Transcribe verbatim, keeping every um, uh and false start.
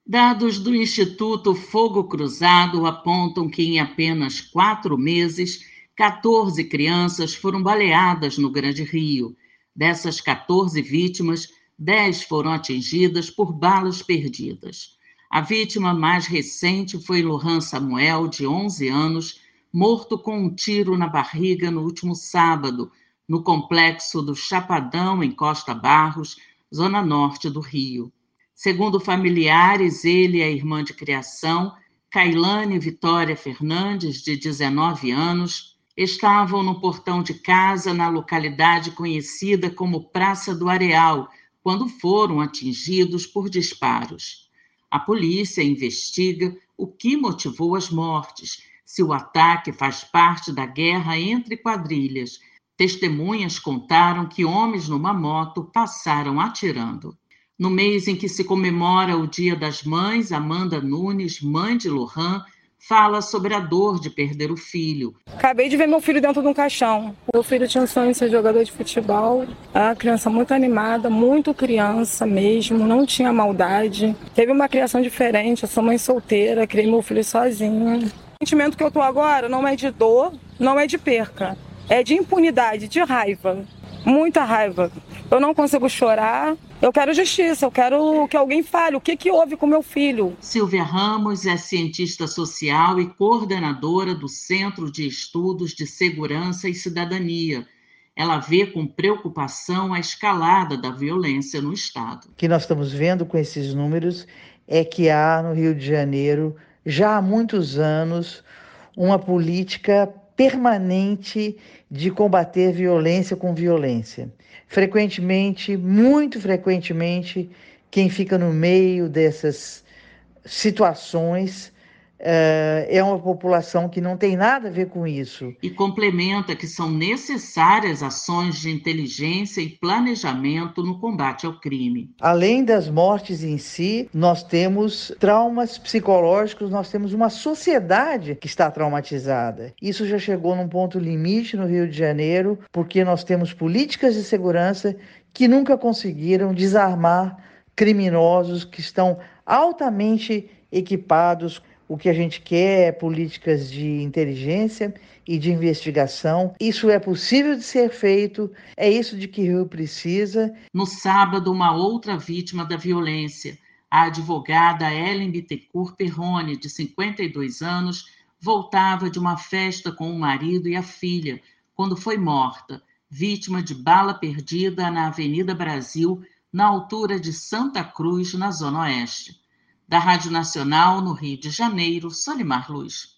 Dados do Instituto Fogo Cruzado apontam que em apenas quatro meses, quatorze crianças foram baleadas no Grande Rio. Dessas quatorze vítimas, dez foram atingidas por balas perdidas. A vítima mais recente foi Lohan Samuel, de onze anos, morto com um tiro na barriga no último sábado, no complexo do Chapadão, em Costa Barros, zona norte do Rio. Segundo familiares, ele e a irmã de criação, Cailane Vitória Fernandes, de dezenove anos, estavam no portão de casa na localidade conhecida como Praça do Areal, quando foram atingidos por disparos. A polícia investiga o que motivou as mortes, se o ataque faz parte da guerra entre quadrilhas. Testemunhas contaram que homens numa moto passaram atirando. No mês em que se comemora o Dia das Mães, Amanda Nunes, mãe de Lohan, fala sobre a dor de perder o filho. Acabei de ver meu filho dentro de um caixão. Meu filho tinha um sonho de ser jogador de futebol. Era uma criança muito animada, muito criança mesmo, não tinha maldade. Teve uma criação diferente, eu sou mãe solteira, criei meu filho sozinha. O sentimento que eu tô agora não é de dor, não é de perca, é de impunidade, de raiva, muita raiva. Eu não consigo chorar, eu quero justiça, eu quero que alguém fale o que, que houve com meu filho. Silvia Ramos é cientista social e coordenadora do Centro de Estudos de Segurança e Cidadania. Ela vê com preocupação a escalada da violência no Estado. O que nós estamos vendo com esses números é que há no Rio de Janeiro, já há muitos anos, uma política permanente de combater violência com violência. Frequentemente, muito frequentemente, quem fica no meio dessas situações uh, é uma população que não tem nada a ver com isso. E complementa que são necessárias ações de inteligência e planejamento no combate ao crime. Além das mortes em si, nós temos traumas psicológicos, nós temos uma sociedade que está traumatizada. Isso já chegou num ponto limite no Rio de Janeiro, porque nós temos políticas de segurança que nunca conseguiram desarmar criminosos que estão altamente equipados. O que a gente quer é políticas de inteligência e de investigação. Isso é possível de ser feito, é isso de que o Rio precisa. No sábado, uma outra vítima da violência, a advogada Ellen Bittencourt Perrone, de cinquenta e dois anos, voltava de uma festa com o marido e a filha, quando foi morta, vítima de bala perdida na Avenida Brasil, na altura de Santa Cruz, na Zona Oeste. Da Rádio Nacional, no Rio de Janeiro, Solimar Luz.